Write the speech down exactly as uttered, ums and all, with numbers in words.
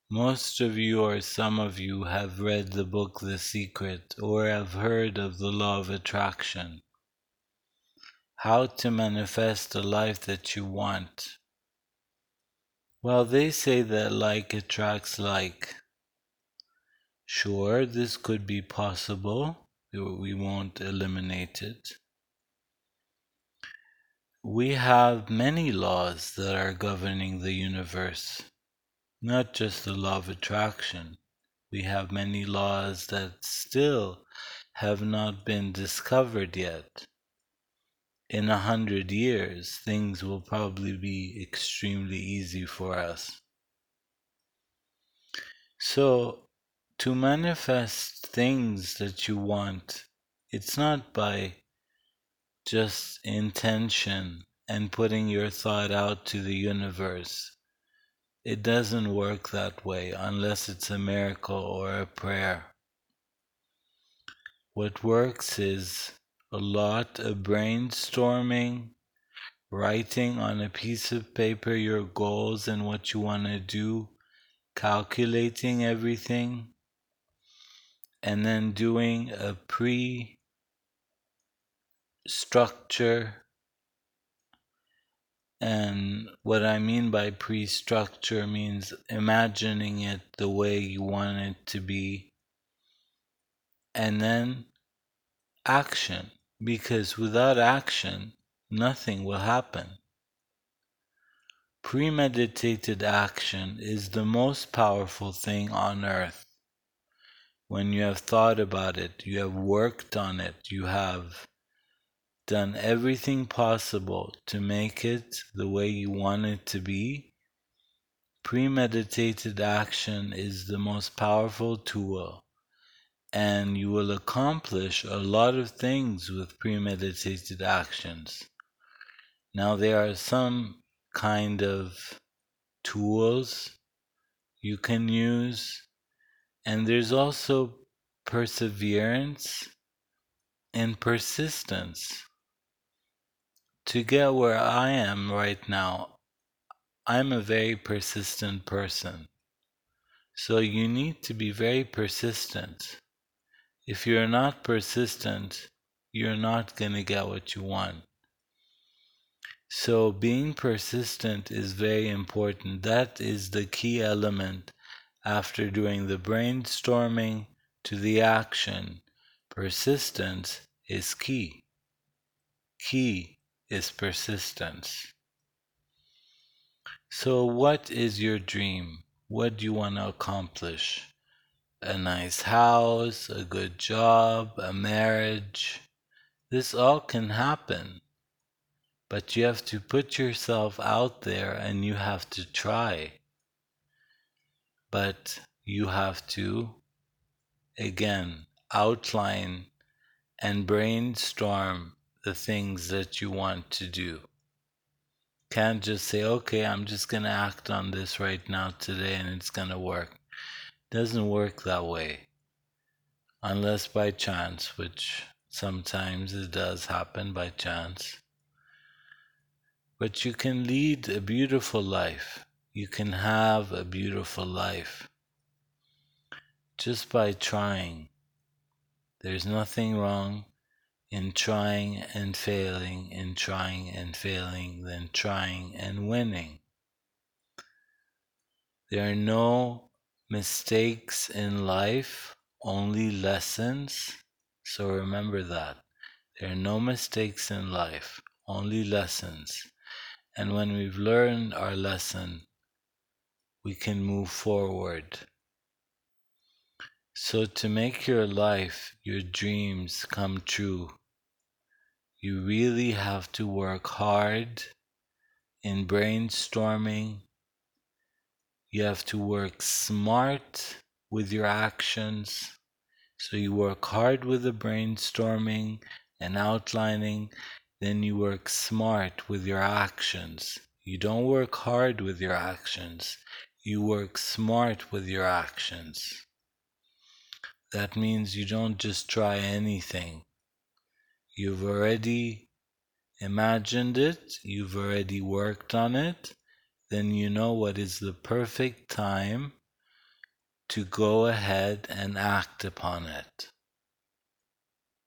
Most of you or some of you have read the book The Secret or have heard of the law of attraction. How to manifest the life that you want. Well, they say that like attracts like. Sure, this could be possible. We won't eliminate it. We have many laws that are governing the universe, not just the law of attraction. We have many laws that still have not been discovered yet. In a hundred years, things will probably be extremely easy for us. So, to manifest things that you want, it's not by just intention and putting your thought out to the universe. It doesn't work that way unless it's a miracle or a prayer. What works is a lot of brainstorming, writing on a piece of paper your goals and what you want to do, calculating everything, and then doing a pre structure. And what I mean by pre structure means imagining it the way you want it to be, and then action, because without action, nothing will happen. Premeditated action is the most powerful thing on earth. When you have thought about it, you have worked on it, you have done everything possible to make it the way you want it to be, premeditated action is the most powerful tool, and you will accomplish a lot of things with premeditated actions. Now, there are some kind of tools you can use, and there's also perseverance and persistence. To get where I am right now, I'm a very persistent person. So you need to be very persistent. If you're not persistent, you're not going to get what you want. So being persistent is very important. That is the key element after doing the brainstorming to the action. Persistence is key. Key is persistence. So what is your dream? What do you want to accomplish? A nice house, a good job, a marriage. This all can happen. But you have to put yourself out there and you have to try. But you have to, again, outline and brainstorm the things that you want to do. Can't just say, okay, I'm just going to act on this right now today and it's going to work. Doesn't work that way. Unless by chance, which sometimes it does happen by chance. But you can lead a beautiful life. You can have a beautiful life just by trying. There's nothing wrong in trying and failing, in trying and failing, then trying and winning. There are no mistakes in life, only lessons. So remember that. There are no mistakes in life, only lessons. And when we've learned our lesson, we can move forward. So to make your life, your dreams come true, you really have to work hard in brainstorming. You have to work smart with your actions. So you work hard with the brainstorming and outlining, then you work smart with your actions. You don't work hard with your actions, you work smart with your actions. That means you don't just try anything. You've already imagined it, you've already worked on it, then you know what is the perfect time to go ahead and act upon it.